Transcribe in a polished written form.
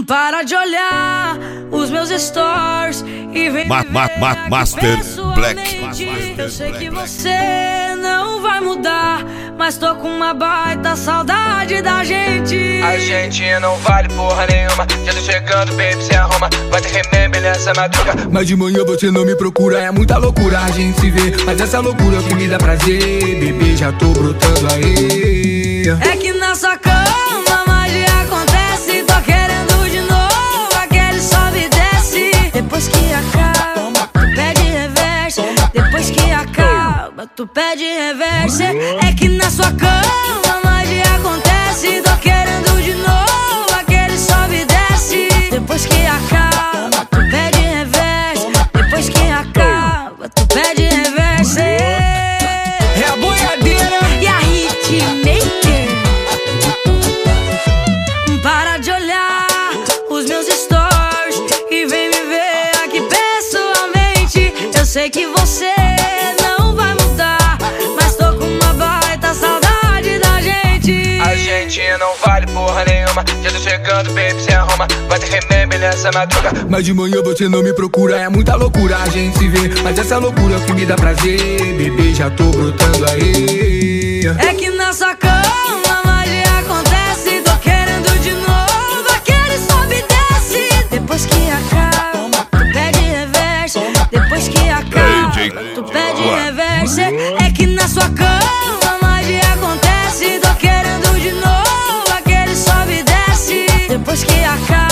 Para de olhar os meus stories e vem Master Black. Eu sei que você não vai mudar, mas tô com uma baita saudade da gente. A gente não vale porra nenhuma. Já tô chegando, baby, se arruma. Vai ter remember nessa madruga. Mas de manhã você não me procura. É muita loucura a gente se vê, mas essa loucura é o que me dá prazer. Bebê, já tô brotando aí. É que na sua cama magia acontece. Tô querendo de novo aquele sobe e desce. Depois que acaba, tu pede reverse. Depois que acaba, tu pede reverse. É que na sua cama magia acontece. Tô querendo de novo aquele sobe e desce. Depois que acaba, tu pede reverse. Depois que acaba, tu pede reverse. É a boiadeira e a hitmaker. Para de olhar os meus stories e vem me ver aqui pessoalmente. Eu sei que você não vai mudar, mas tô com uma baita saudade da gente. A gente não vale porra nenhuma. Já tô chegando, baby, se arruma. Vai ter remember nessa madruga. Mas de manhã você não me procura. É muita loucura a gente se vê, mas essa loucura é o que me dá prazer. Bebê, já tô brotando aí. É que na sua cama magia acontece. Tô querendo de novo aquele sobe e desce. Depois que acaba, tu pede reverse. Depois que acaba, tu pede reverse. É que na sua cama magia acontece. Tô querendo de novo aquele sobe e desce. Depois que acaba,